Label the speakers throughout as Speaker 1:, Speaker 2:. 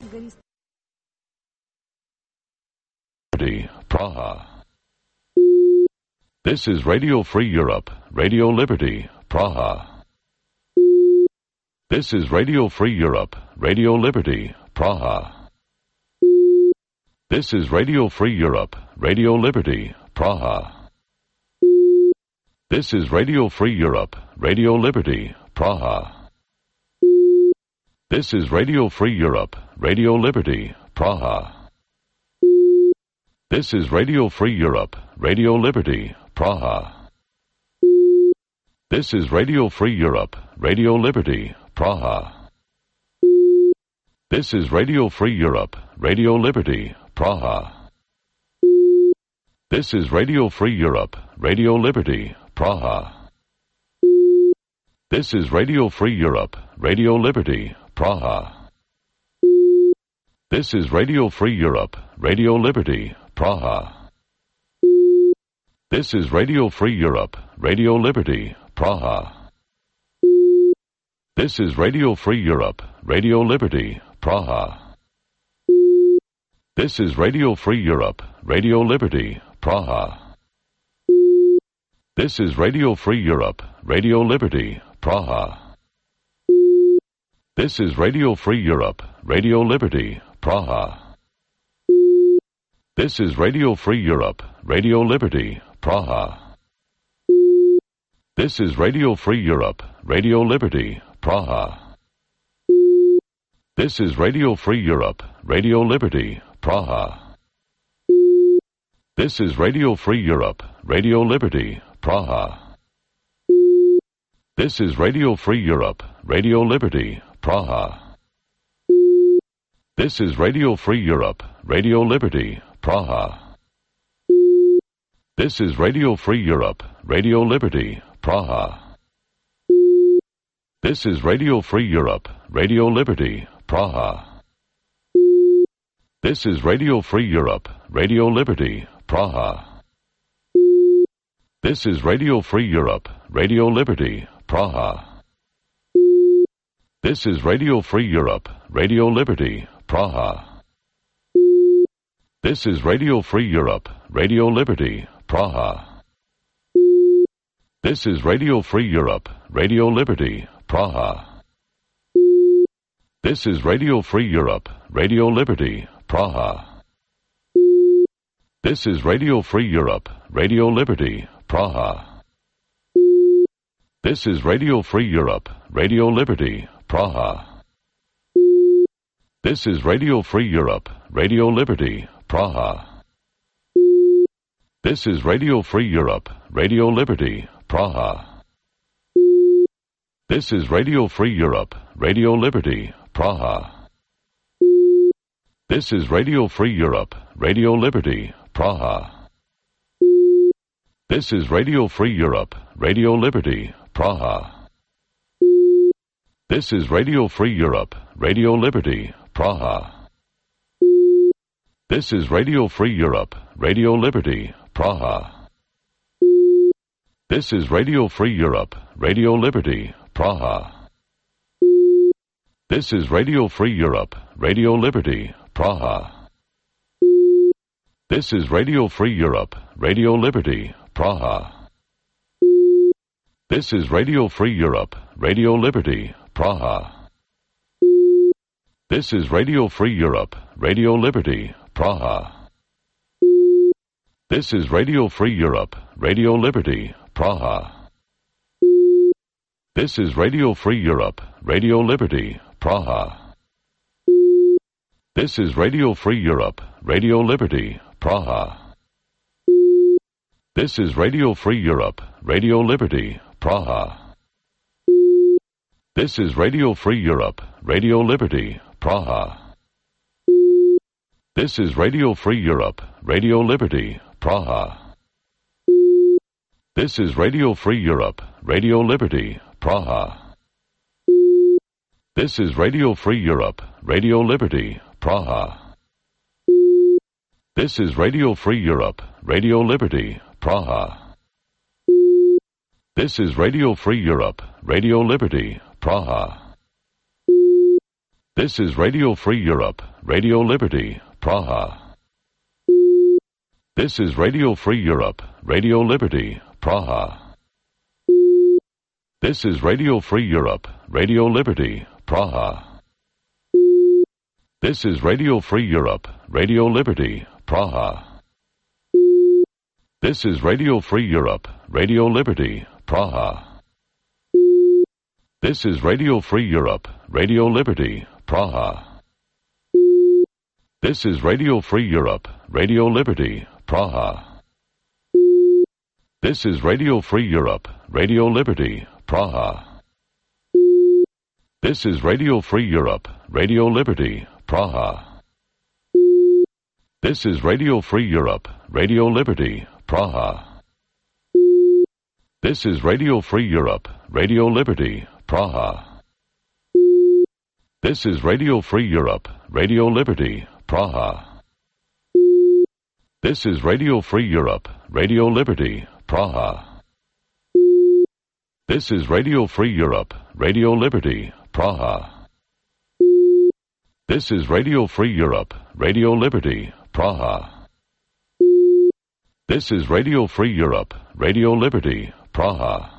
Speaker 1: Praha. This is Radio Free Europe, Radio Liberty, Praha. This is Radio Free Europe, Radio Liberty, Praha. This is Radio Free Europe, Radio Liberty, Praha. This is Radio Free Europe, Radio Liberty, Praha. This is Radio Free Europe, Radio Liberty, Praha. This is Radio Free Europe, Radio Liberty, Praha. This is Radio Free Europe, Radio Liberty, Praha. This is Radio Free Europe, Radio Liberty, Praha. This is Radio Free Europe, Radio Liberty, Praha. This is Radio Free Europe, Radio Liberty, Praha. This is Radio Free Europe, Radio Liberty, Praha. This is Radio Free Europe, Radio Liberty, Praha. This is Radio Free Europe, Radio Liberty, Praha. This is Radio Free Europe, Radio Liberty, Praha. This is Radio Free Europe, Radio Liberty, Praha. This is Radio Free Europe, Radio Liberty, Praha. This is Radio Free Europe, Radio Liberty, Praha. This is Radio Free Europe, Radio Liberty, Praha. This is Radio Free Europe, Radio Liberty, Praha. This is Radio Free Europe, Radio Liberty, Praha. This is Radio Free Europe, Radio Liberty, Praha. This is Radio Free Europe, Radio Liberty, Praha. This is Radio Free Europe, Radio Liberty, Praha. This is Radio Free Europe, Radio Liberty, Praha. This is Radio Free Europe, Radio Liberty, Praha. This is Radio Free Europe, Radio Liberty, Praha. This is Radio Free Europe, Radio Liberty, Praha. This is Radio Free Europe, Radio Liberty, Praha. This is Radio Free Europe, Radio Liberty, Praha. This is Radio Free Europe, Radio Liberty, Praha. This is Radio Free Europe, Radio Liberty, Praha. This is Radio Free Europe, Radio Liberty, Praha. This is Radio Free Europe, Radio Liberty, Praha. This is Radio Free Europe, Radio Liberty, Praha. This is Radio Free Europe, Radio Liberty, Praha. This is Radio Free Europe, Radio Liberty, Praha. This is Radio Free Europe, Radio Liberty, Praha. This is Radio Free Europe, Radio Liberty, Praha. This is Radio Free Europe, Radio Liberty, Praha. This is Radio Free Europe, Radio Liberty, Praha. This is Radio Free Europe, Radio Liberty, Praha. This is Radio Free Europe, Radio Liberty, Praha. This is Radio Free Europe, Radio Liberty, Praha. This is Radio Free Europe, Radio Liberty, Praha. This is Radio Free Europe, Radio Liberty, Praha. This is Radio Free Europe, Radio Liberty, Praha. This is Radio Free Europe, Radio Liberty, Praha. This is Radio Free Europe, Radio Liberty, Praha. This is Radio Free Europe, Radio Liberty, Praha. This is Radio Free Europe, Radio Liberty, Praha. This is Radio Free Europe, Radio Liberty, Praha. This is Radio Free Europe, Radio Liberty, Praha. This is Radio Free Europe, Radio Liberty, Praha. This is Radio Free Europe, Radio Liberty, Praha. This is Radio Free Europe, Radio Liberty, Praha. This is Radio Free Europe, Radio Liberty, Praha. This is Radio Free Europe, Radio Liberty, Praha. This is Radio Free Europe, Radio Liberty, Praha. This is Radio Free Europe, Radio Liberty, Praha. This is Radio Free Europe, Radio Liberty, Praha. This is Radio Free Europe, Radio Liberty, Praha. This is Radio Free Europe, Radio Liberty, Praha. This is Radio Free Europe, Radio Liberty, Praha. This is Radio Free Europe, Radio Liberty, Praha. This is Radio Free Europe, Radio Liberty, Praha. This is Radio Free Europe, Radio Liberty, Praha. This is Radio Free Europe, Radio Liberty, Praha. This is Radio Free Europe, Radio Liberty, Praha. This is Radio Free Europe, Radio Liberty, Praha. This is Radio Free Europe, Radio Liberty, Praha.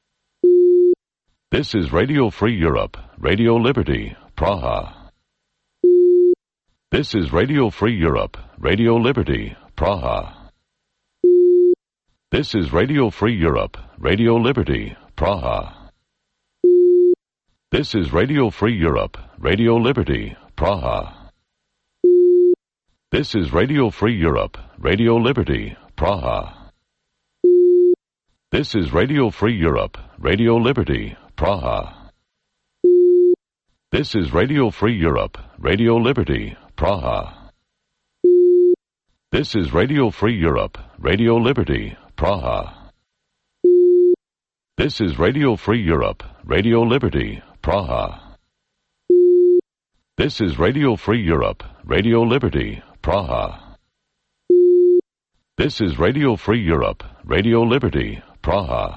Speaker 1: This is Radio Free Europe, Radio Liberty, Praha. This is Radio Free Europe, Radio Liberty, Praha. This is Radio Free Europe, Radio Liberty, Praha. This is Radio Free Europe, Radio Liberty, Praha. This is Radio Free Europe, Radio Liberty, Praha. This is Radio Free Europe, Radio Liberty, Praha. This is Radio Free Europe, Radio Liberty, Praha. This is Radio Free Europe, Radio Liberty, Praha. This is Radio Free Europe, Radio Liberty, Praha. This is Radio Free Europe, Radio Liberty, Praha. This is Radio Free Europe, Radio Liberty, Praha.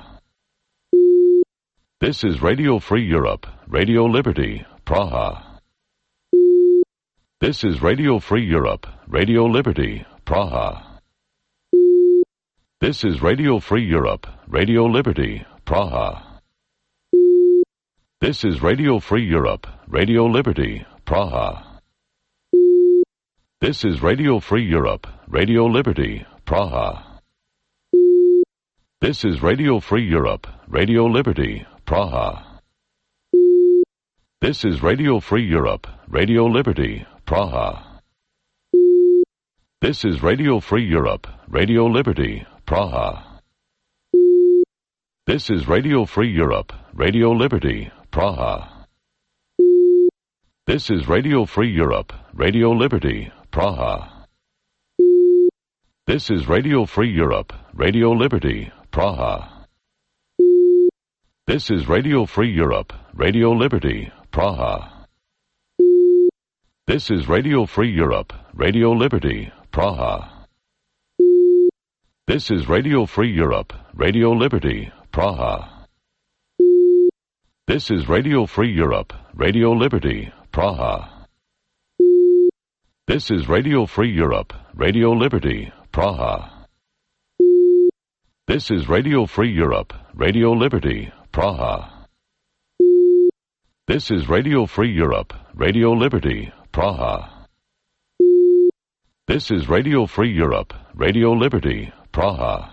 Speaker 1: This is Radio Free Europe, Radio Liberty, Praha. This is Radio Free Europe, Radio Liberty, Praha. This is Radio Free Europe, Radio Liberty, Praha. This is Radio Free Europe, Radio Liberty, Praha. This is Radio Free Europe, Radio Liberty, Praha. This is Radio Free Europe, Radio Liberty, Praha. This is Radio Free Europe, Radio Liberty, Praha. This is Radio Free Europe, Radio Liberty, Praha. This is Radio Free Europe, Radio Liberty, Praha. This is Radio Free Europe, Radio Liberty, Praha. This is Radio Free Europe, Radio Liberty, Praha. This is Radio Free Europe, Radio Liberty, Praha. This is Radio Free Europe, Radio Liberty, Praha. This is Radio Free Europe, Radio Liberty, Praha. This is Radio Free Europe, Radio Liberty, Praha. This is Radio Free Europe, Radio Liberty, Praha. This is Radio Free Europe, Radio Liberty, Praha. This is Radio Free Europe, Radio Liberty, Praha. This is Radio Free Europe, Radio Liberty, Praha.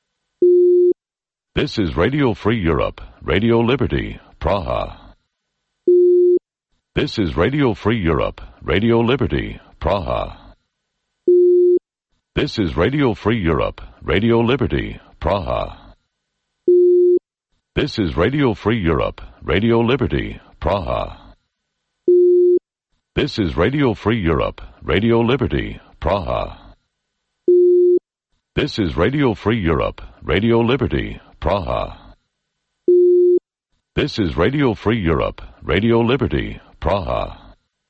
Speaker 1: This is Radio Free Europe, Radio Liberty, Praha. This is Radio Free Europe, Radio Liberty, Praha. This is Radio Free Europe, Radio Liberty, Praha. This is Radio Free Europe, Radio Liberty, Praha. This is Radio Free Europe, Radio Liberty, Praha. This is Radio Free Europe, Radio Liberty, Praha. This is Radio Free Europe, Radio Liberty, Praha.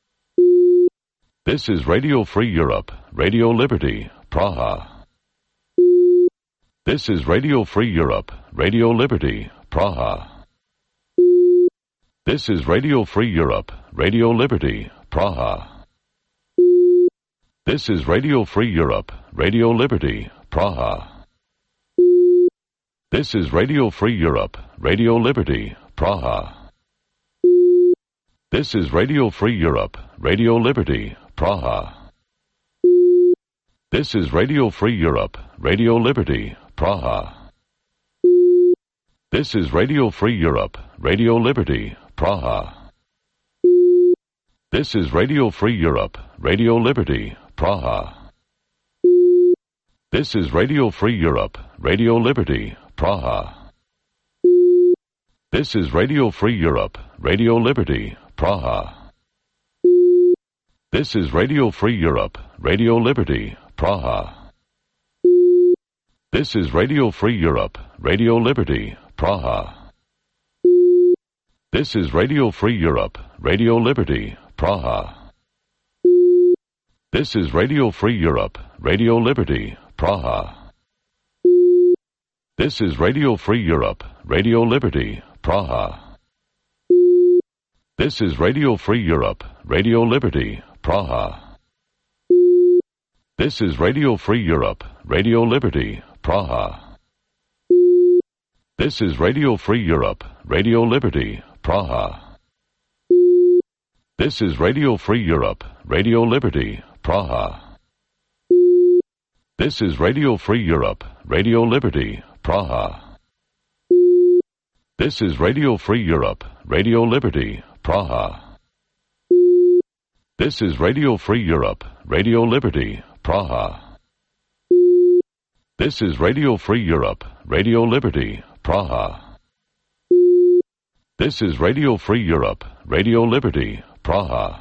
Speaker 1: This is Radio Free Europe, Radio Liberty, Praha. This is Radio Free Europe, Radio Liberty, Praha. This is Radio Free Europe, Radio Liberty, Praha. This is Radio Free Europe, Radio Liberty, Praha. This is Radio Free Europe, Radio Liberty, Praha. This is Radio Free Europe, Radio Liberty, Praha. This is Radio Free Europe, Radio Liberty, Praha. This is Radio Free Europe, Radio Liberty, Praha. This is Radio Free Europe, Radio Liberty, Praha. This is Radio Free Europe, Radio Liberty, Praha. This is Radio Free Europe, Radio Liberty, Praha. This is Radio Free Europe, Radio Liberty, Praha. This is Radio Free Europe, Radio Liberty, Praha. This is Radio Free Europe, Radio Liberty, Praha. This is Radio Free Europe, Radio Liberty, Praha. This is Radio Free Europe, Radio Liberty, Praha. This is Radio Free Europe, Radio Liberty, Praha. This is Radio Free Europe, Radio Liberty, Praha. This is Radio Free Europe, Radio Liberty, Praha. This is Radio Free Europe, Radio Liberty, Praha. This is Radio Free Europe, Radio Liberty, Praha. This is Radio Free Europe, Radio Liberty, Praha. This is Radio Free Europe, Radio Liberty, Praha. This is Radio Free Europe, Radio Liberty, Praha. This is Radio Free Europe, Radio Liberty, Praha.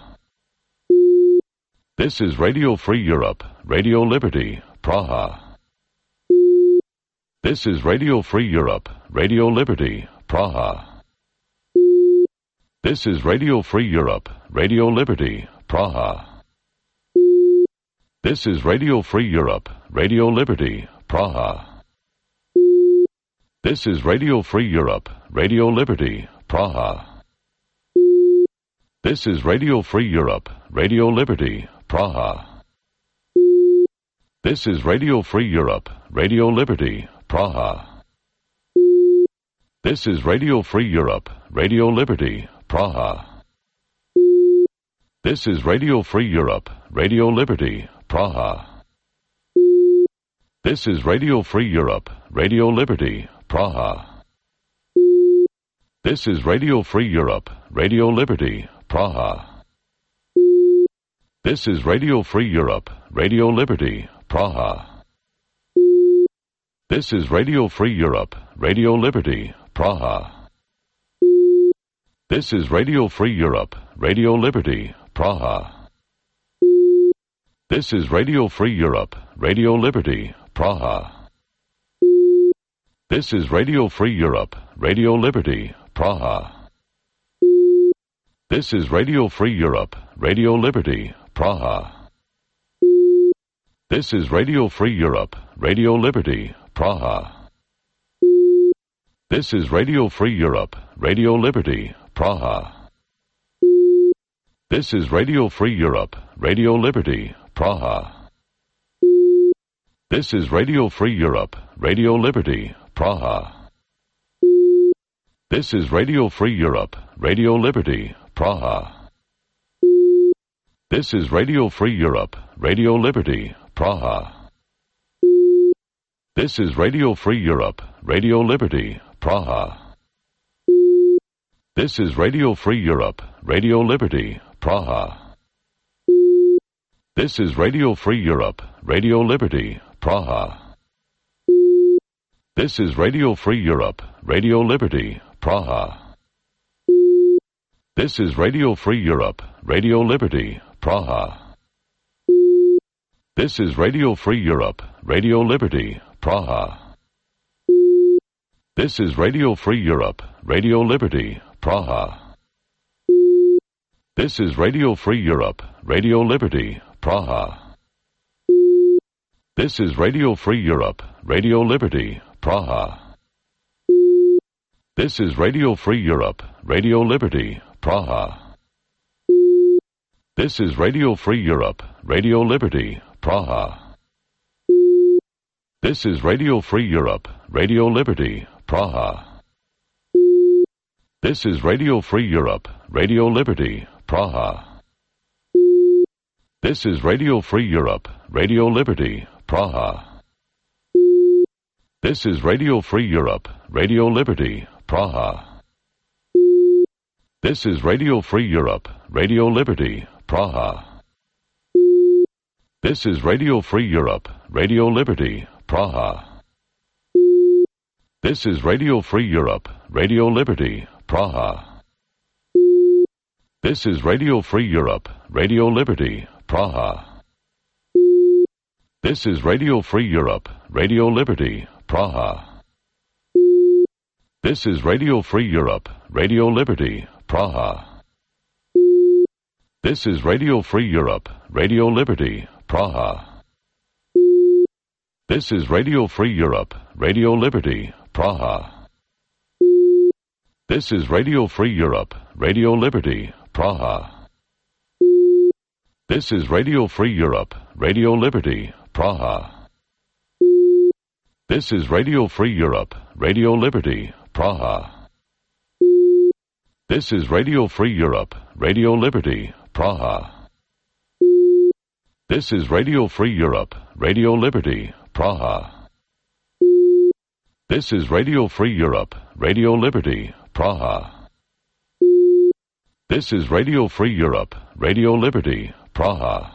Speaker 1: This is Radio Free Europe, Radio Liberty, Praha. This is Radio Free Europe, Radio Liberty, Praha. This is Radio Free Europe, Radio Liberty, Praha. This is Radio Free Europe, Radio Liberty, Praha. This is Radio Free Europe, Radio Liberty, Praha. This is Radio Free Europe, Radio Liberty, Praha. This is Radio Free Europe, Radio Liberty, Praha. This is Radio Free Europe, Radio Liberty, Praha. This is Radio Free Europe, Radio Liberty, Praha. This is Radio Free Europe, Radio Liberty, Praha. This is Radio Free Europe, Radio Liberty, Praha. This is Radio Free Europe, Radio Liberty, Praha. This is Radio Free Europe, Radio Liberty, Praha. This is Radio Free Europe, Radio Liberty, Praha. This is Radio Free Europe, Radio Liberty, Praha. This is Radio Free Europe, Radio Liberty, Praha. This is Radio Free Europe, Radio Liberty, Praha. This is Radio Free Europe, Radio Liberty, Praha. This is Radio Free Europe, Radio Liberty, Praha. This is Radio Free Europe, Radio Liberty, Praha. This is Radio Free Europe, Radio Liberty, Praha. This is Radio Free Europe, Radio Liberty, Praha. This is Radio Free Europe, Radio Liberty, Praha. This is Radio Free Europe, Radio Liberty, Praha. This is Radio Free Europe, Radio Liberty, Praha. This is Radio Free Europe, Radio Liberty, Praha. This is Radio Free Europe, Radio Liberty, Praha. This is Radio Free Europe, Radio Liberty, Praha. This is Radio Free Europe, Radio Liberty, Praha. This is Radio Free Europe, Radio Liberty, Praha. This is Radio Free Europe, Radio Liberty, Praha. This is Radio Free Europe, Radio Liberty, Praha. This is Radio Free Europe, Radio Liberty, Praha. This is Radio Free Europe, Radio Liberty, Praha. This is Radio Free Europe, Radio Liberty, Praha. This is Radio Free Europe, Radio Liberty, Praha. This is Radio Free Europe, Radio Liberty, Praha. This is Radio Free Europe, Radio Liberty, Praha. This is Radio Free Europe, Radio Liberty, Praha. This is Radio Free Europe, Radio Liberty, Praha. This is Radio Free Europe, Radio Liberty, Praha. This is Radio Free Europe, Radio Liberty, Praha. This is Radio Free Europe, Radio Liberty, Praha. This is Radio Free Europe, Radio Liberty, Praha. This is Radio Free Europe, Radio Liberty, Praha. This is Radio Free Europe, Radio Liberty, Praha. This is Radio Free Europe, Radio Liberty, Praha. This is Radio Free Europe, Radio Liberty, Praha. This is Radio Free Europe, Radio Liberty, Praha. This is Radio Free Europe, Radio Liberty, Praha. This is Radio Free Europe, Radio Liberty, Praha. This is Radio Free Europe, Radio Liberty, Praha. This is Radio Free Europe, Radio Liberty, Praha.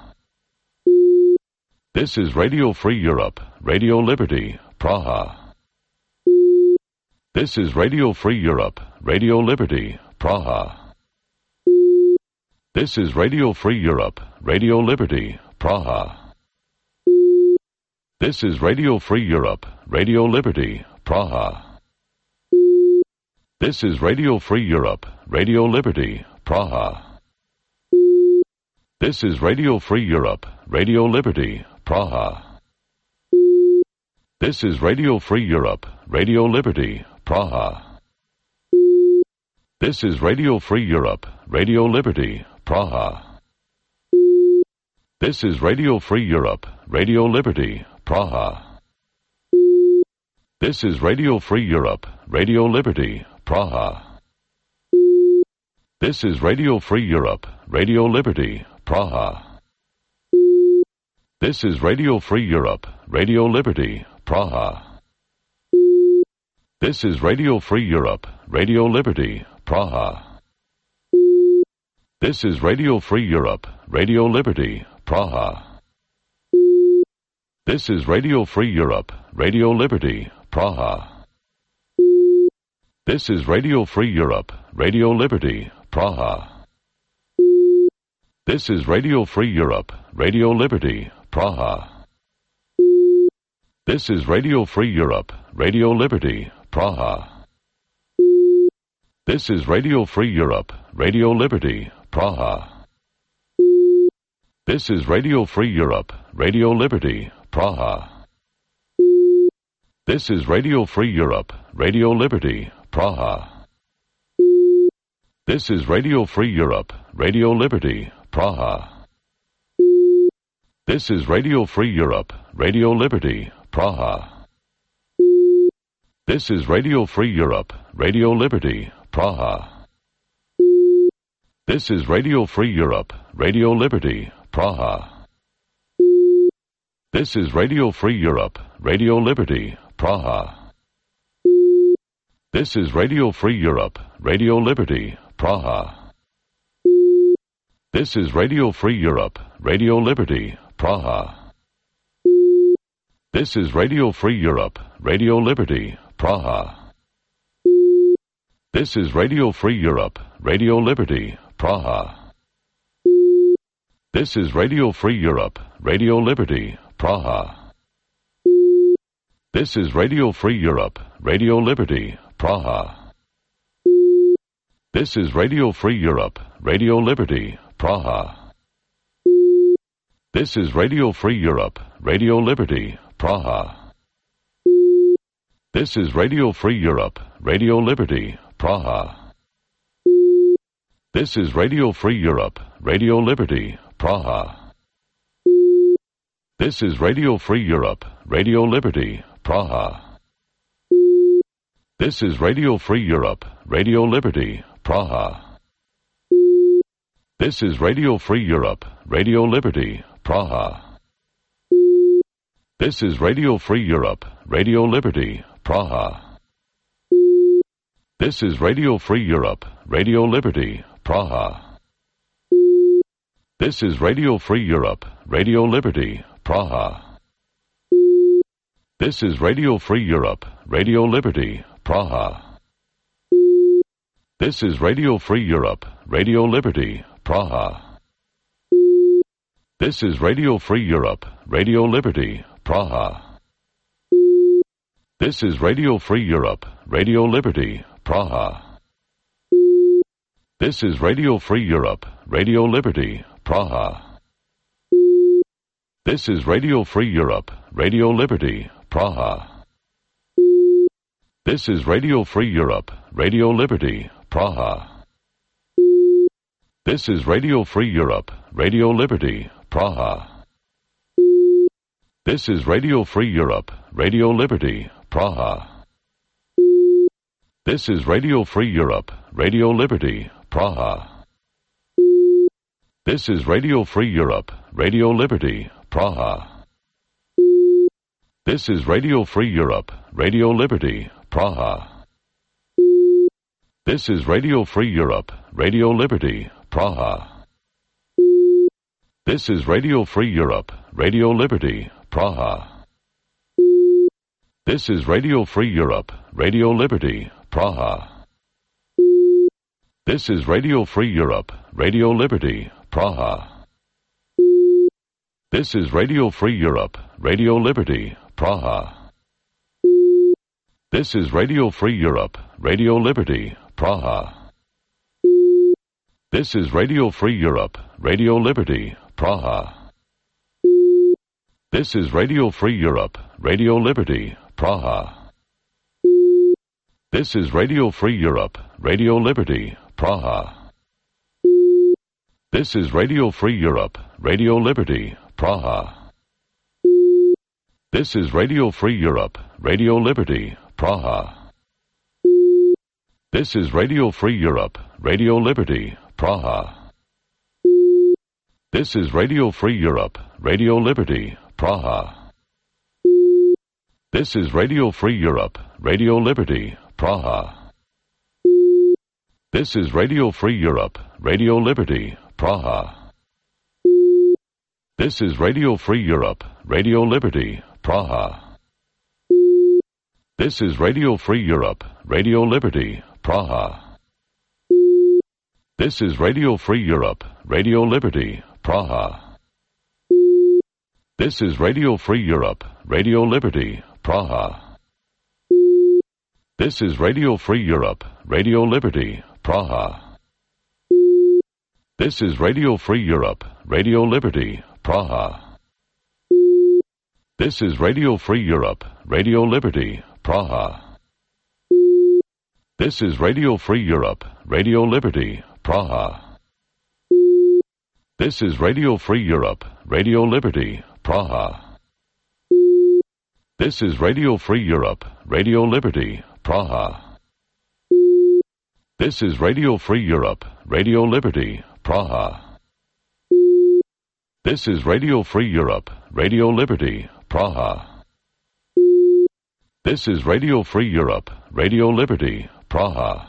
Speaker 1: This is Radio Free Europe, Radio Liberty, Praha. This is Radio Free Europe, Radio Liberty, Praha. This is Radio Free Europe, Radio Liberty, Praha. This is Radio Free Europe, Radio Liberty, Praha. This is Radio Free Europe, Radio Liberty, Praha. This is Radio Free Europe, Radio Liberty, Praha. This is Radio Free Europe, Radio Liberty, Praha. This is Radio Free Europe, Radio Liberty, Praha. This is Radio Free Europe, Radio Liberty, Praha. This is Radio Free Europe, Radio Liberty, Praha. This is Radio Free Europe, Radio Liberty, Praha. This is Radio Free Europe, Radio Liberty, Praha. This is Radio Free Europe, Radio Liberty, Praha. This is Radio Free Europe, Radio Liberty, Praha. This is Radio Free Europe, Radio Liberty, Praha. This is Radio Free Europe, Radio Liberty, Praha. This is Radio Free Europe, Radio Liberty, Praha. This is Radio Free Europe, Radio Liberty, Praha. This is Radio Free Europe, Radio Liberty, Praha. This is Radio Free Europe, Radio Liberty, Praha. This is Radio Free Europe, Radio Liberty, Praha. This is Radio Free Europe, Radio Liberty, Praha. This is Radio Free Europe, Radio Liberty, Praha. This is Radio Free Europe, Radio Liberty, Praha. This is Radio Free Europe, Radio Liberty, Praha. This is Radio Free Europe, Radio Liberty, Praha. This is Radio Free Europe, Radio Liberty, Praha. This is Radio Free Europe, Radio Liberty, Praha. This is Radio Free Europe, Radio Liberty, Praha. This is Radio Free Europe, Radio Liberty, Praha. This is Radio Free Europe, Radio Liberty, Praha. This is Radio Free Europe, Radio Liberty, Praha. This is Radio Free Europe, Radio Liberty, Praha. This is Radio Free Europe, Radio Liberty, Praha. This is Radio Free Europe, Radio Liberty, Praha. This is Radio Free Europe, Radio Liberty, Praha. This is Radio Free Europe, Radio Liberty, Praha. This is Radio Free Europe, Radio Liberty, Praha. This is Radio Free Europe, Radio Liberty, Praha. This is Radio Free Europe, Radio Liberty, Praha. This is Radio Free Europe, Radio Liberty, Praha. This is Radio Free Europe, Radio Liberty, Praha. This is Radio Free Europe, Radio Liberty, Praha. This is Radio Free Europe, Radio Liberty, Praha. This is Radio Free Europe, Radio Liberty, Praha. This is Radio Free Europe, Radio Liberty, Praha. This is Radio Free Europe, Radio Liberty, Praha. This is Radio Free Europe, Radio Liberty, Praha. This is Radio Free Europe, Radio Liberty, Praha. This is Radio Free Europe, Radio Liberty, Praha. This is Radio Free Europe, Radio Liberty, Praha. This is Radio Free Europe, Radio Liberty, Praha. This is Radio Free Europe, Radio Liberty, Praha. This is Radio Free Europe, Radio Liberty, Praha. This is Radio Free Europe, Radio Liberty, Praha. This is Radio Free Europe, Radio Liberty, Praha. This is Radio Free Europe, Radio Liberty, Praha. This is Radio Free Europe, Radio Liberty, Praha. This is Radio Free Europe, Radio Liberty, Praha. This is Radio Free Europe, Radio Liberty, Praha. This is Radio Free Europe, Radio Liberty, Praha. This is Radio Free Europe, Radio Liberty, Praha. This is Radio Free Europe, Radio Liberty, Praha. This is Radio Free Europe, Radio Liberty, Praha. This is Radio Free Europe, Radio Liberty, Praha. This is Radio Free Europe, Radio Liberty, Praha. This is Radio Free Europe, Radio Liberty, Praha. This is Radio Free Europe, Radio Liberty, Praha. This is Radio Free Europe, Radio Liberty, Praha. This is Radio Free Europe, Radio Liberty, Praha. This is Radio Free Europe, Radio Liberty, Praha. This is Radio Free Europe, Radio Liberty, Praha. This is Radio Free Europe, Radio Liberty, Praha. This is Radio Free Europe, Radio Liberty, Praha. This is Radio Free Europe, Radio Liberty, Praha. This is Radio Free Europe, Radio Liberty, Praha. This is Radio Free Europe, Radio Liberty, Praha. This is Radio Free Europe, Radio Liberty, Praha. This is Radio Free Europe, Radio Liberty, Praha. This is Radio Free Europe, Radio Liberty, Praha. This is Radio Free Europe, Radio Liberty, Praha. This is Radio Free Europe, Radio Liberty, Praha.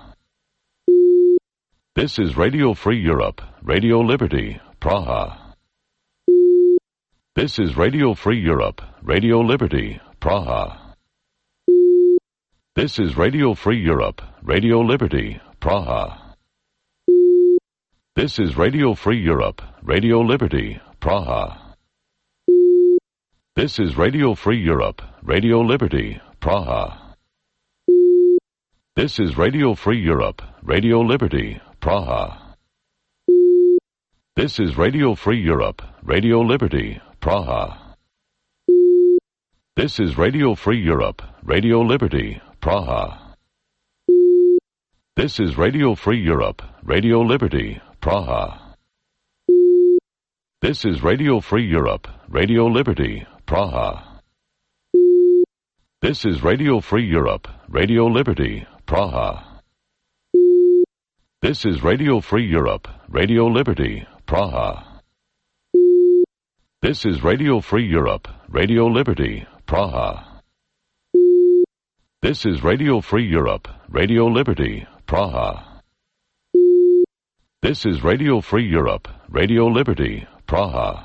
Speaker 1: This is Radio Free Europe, Radio Liberty, Praha. This is Radio Free Europe, Radio Liberty, Praha. This is Radio Free Europe, Radio Liberty, Praha. This is Radio Free Europe, Radio Liberty, Praha. This is Radio Free Europe, Radio Liberty, Praha. This is Radio Free Europe, Radio Liberty, Praha. This is Radio Free Europe, Radio Liberty, Praha. This is Radio Free Europe, Radio Liberty, Praha. This is Radio Free Europe, Radio Liberty, Praha. This is Radio Free Europe, Radio Liberty, Praha. This is Radio Free Europe, Radio Liberty, Praha. This is Radio Free Europe, Radio Liberty, Praha. This is Radio Free Europe, Radio Liberty, Praha. This is Radio Free Europe, Radio Liberty, Praha. This is Radio Free Europe, Radio Liberty, Praha.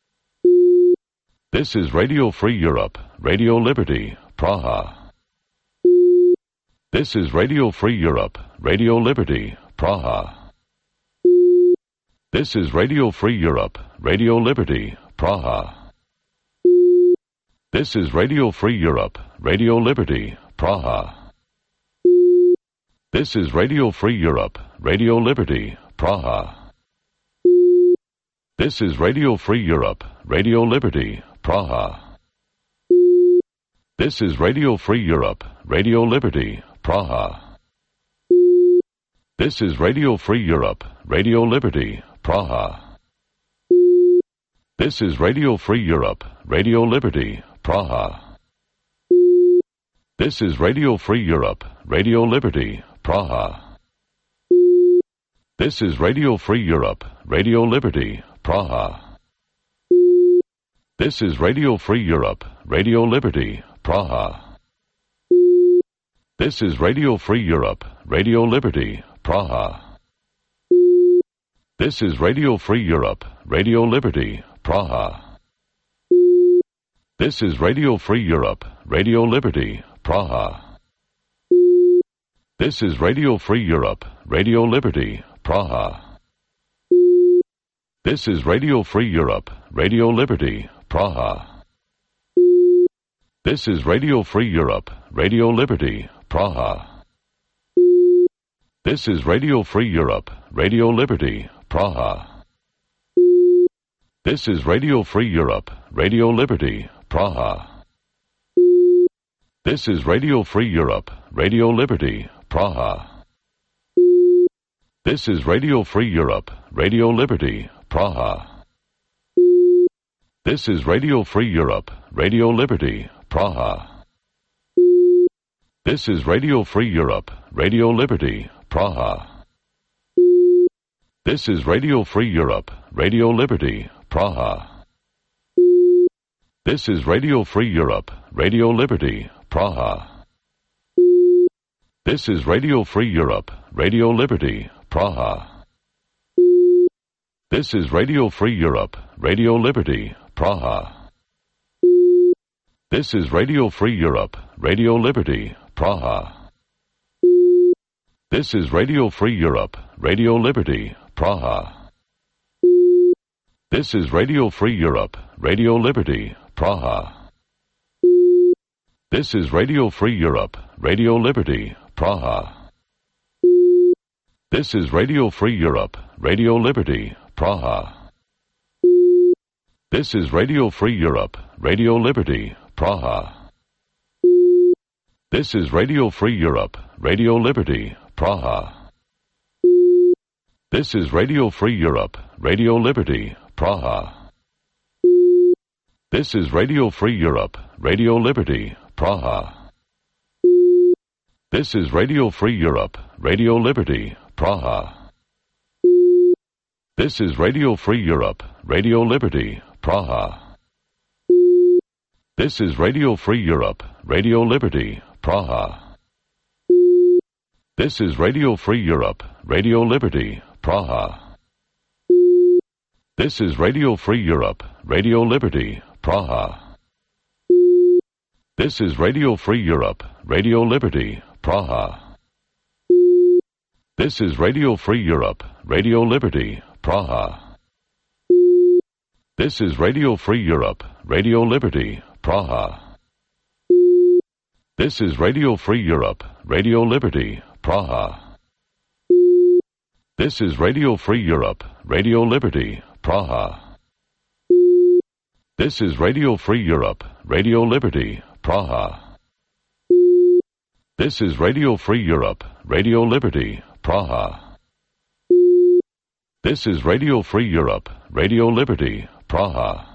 Speaker 1: This is Radio Free Europe, Radio Liberty, Praha. This is Radio Free Europe, Radio Liberty, Praha. This is Radio Free Europe, Radio Liberty, Praha. This is Radio Free Europe, Radio Liberty, Praha. This is Radio Free Europe, Radio Liberty, Praha. This is Radio Free Europe, Radio Liberty, Praha. This is Radio Free Europe, Radio Liberty, Praha. This is Radio Free Europe, Radio Liberty, Praha. This is Radio Free Europe, Radio Liberty, Praha. This is Radio Free Europe, Radio Liberty, Praha. This is Radio Free Europe, Radio Liberty, Praha. This is Radio Free Europe, Radio Liberty, Praha. This is Radio Free Europe, Radio Liberty, Praha. This is Radio Free Europe, Radio Liberty, Praha. This is Radio Free Europe, Radio Liberty, Praha. This is Radio Free Europe, Radio Liberty, Praha. This is Radio Free Europe, Radio Liberty, Praha. This is Radio Free Europe, Radio Liberty, Praha. This is Radio Free Europe, Radio Liberty, Praha. This is Radio Free Europe, Radio Liberty, Praha. This is Radio Free Europe, Radio Liberty, Praha. This is Radio Free Europe, Radio Liberty, Praha. This is Radio Free Europe, Radio Liberty, Praha. This is Radio Free Europe, Radio Liberty, Praha. This is Radio Free Europe, Radio Liberty, Praha. This is Radio Free Europe, Radio Liberty, Praha. This is Radio Free Europe, Radio Liberty, Praha. This is Radio Free Europe, Radio Liberty, Praha. This is Radio Free Europe, Radio Liberty, Praha. This is Radio Free Europe, Radio Liberty, Praha. This is Radio Free Europe, Radio Liberty, Praha. This is Radio Free Europe, Radio Liberty, Praha. This is Radio Free Europe, Radio Liberty, Praha. This is Radio Free Europe, Radio Liberty, Praha. This is Radio Free Europe, Radio Liberty, Praha. This is Radio Free Europe, Radio Liberty, Praha. This is Radio Free Europe, Radio Liberty, Praha. This is Radio Free Europe, Radio Liberty, Praha. This is Radio Free Europe, Radio Liberty, Praha. This is Radio Free Europe, Radio Liberty, Praha. This is Radio Free Europe, Radio Liberty, Praha. This is Radio Free Europe, Radio Liberty, Praha. This is Radio Free Europe, Radio Liberty, Praha. This is Radio Free Europe, Radio Liberty, Praha. This is Radio Free Europe, Radio Liberty, Praha. This is Radio Free Europe, Radio Liberty, Praha. This is Radio Free Europe, Radio Liberty, Praha. This is Radio Free Europe, Radio Liberty, Praha. This is Radio Free Europe, Radio Liberty, Praha. This is Radio Free Europe, Radio Liberty, Praha.